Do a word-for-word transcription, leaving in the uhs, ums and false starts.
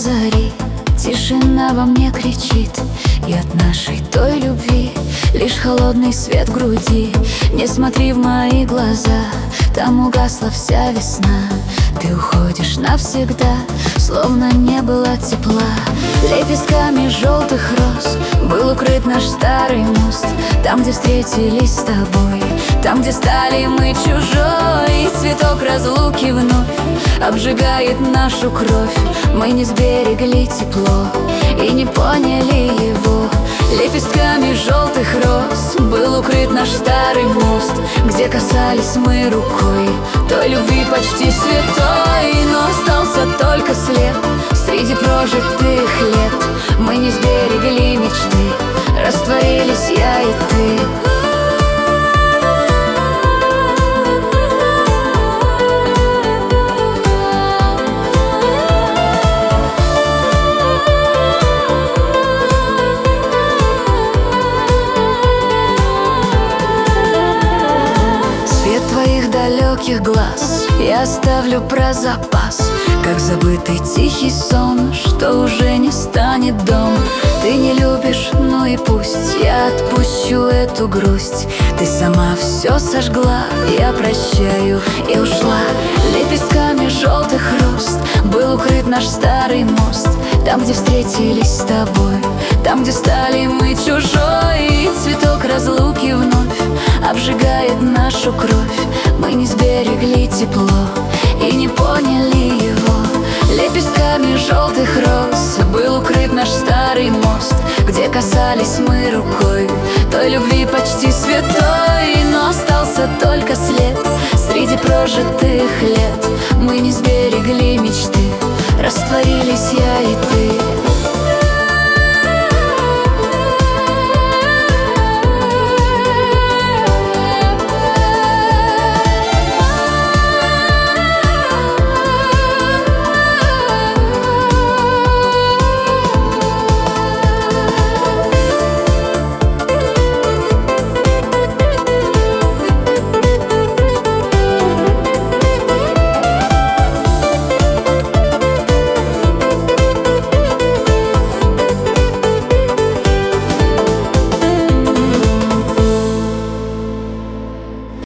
зари тишина во мне кричит, и от нашей той любви лишь холодный свет в груди. Не смотри в мои глаза, там угасла вся весна. Ты уходишь навсегда, словно не было тепла. Лепестками желтых роз был укрыт наш старый мост. Там, где встретились с тобой, там, где стали мы чужой. И цветок разлуки вновь обжигает нашу кровь. Мы не сберегли тепло и не поняли его. Лепестками желтых роз был укрыт наш старый мост, где касались мы рукой той любви почти святой. Но остался только след среди прожитых лет. Мы не сберегли мечты, растворились я и ты. Твоих далеких глаз я оставлю про запас, как забытый тихий сон, что уже не станет дом. Ты не любишь, ну и пусть, я отпущу эту грусть. Ты сама все сожгла, я прощаю и ушла. Лепестками желтых роз был укрыт наш старый мост. Там, где встретились с тобой, там, где стали мы чужой. И цветок разлуки вновь обжигает нашу кровь. Мы не сберегли тепло и не поняли его. Лепестками желтых роз был укрыт наш старый мост, где касались мы рукой той любви почти святой. Но остался только след среди прожитых лет. Мы не сберегли мечты, растворились я и ты.